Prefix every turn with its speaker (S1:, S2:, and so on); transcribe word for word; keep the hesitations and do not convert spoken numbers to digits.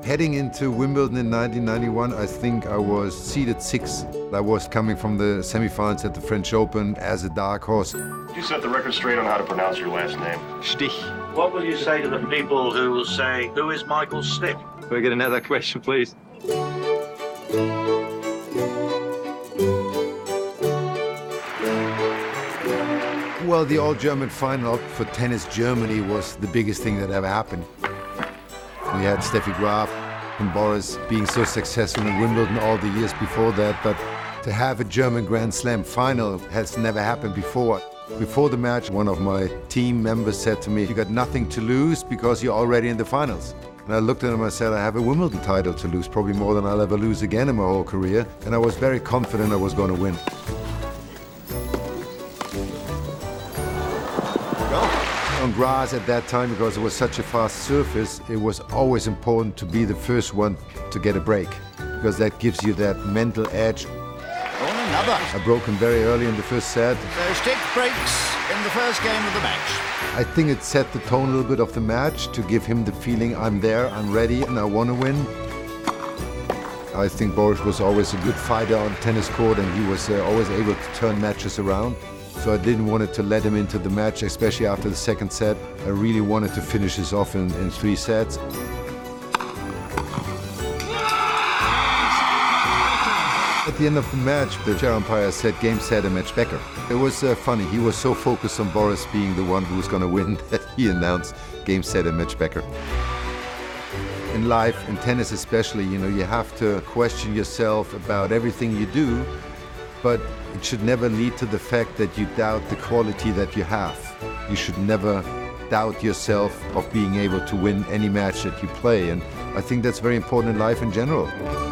S1: Heading into Wimbledon in nineteen ninety-one, I think I was seeded sixth. I was coming from the semifinals at the French Open as a dark horse.
S2: You set the record straight on how to pronounce your last name.
S3: Stich.
S4: What will you say to the people who will say, who is Michael Stich?
S3: Can we get another question, please?
S1: Well, the all-German final for Tennis Germany was the biggest thing that ever happened. We had Steffi Graf and Boris being so successful in Wimbledon all the years before that, but to have a German Grand Slam final has never happened before. Before the match, one of my team members said to me, "You got nothing to lose because you're already in the finals." And I looked at him and I said, "I have a Wimbledon title to lose, probably more than I'll ever lose again in my whole career." And I was very confident I was going to win. On grass at that time, because it was such a fast surface, it was always important to be the first one to get a break, because that gives you that mental edge.
S5: On another.
S1: I broke him very early in the first set.
S5: So Stich breaks in the first game of the match.
S1: I think it set the tone a little bit of the match to give him the feeling I'm there, I'm ready, and I want to win. I think Boris was always a good fighter on tennis court, and he was uh, always able to turn matches around. So I didn't want to let him into the match, especially after the second set. I really wanted to finish this off in, in three sets. At the end of the match, the chair umpire said game, set, and match Becker. It was uh, funny. He was so focused on Boris being the one who was going to win that he announced game, set, and match Becker. In life, in tennis especially, you know, you have to question yourself about everything you do, but it should never lead to the fact that you doubt the quality that you have. You should never doubt yourself of being able to win any match that you play, and I think that's very important in life in general.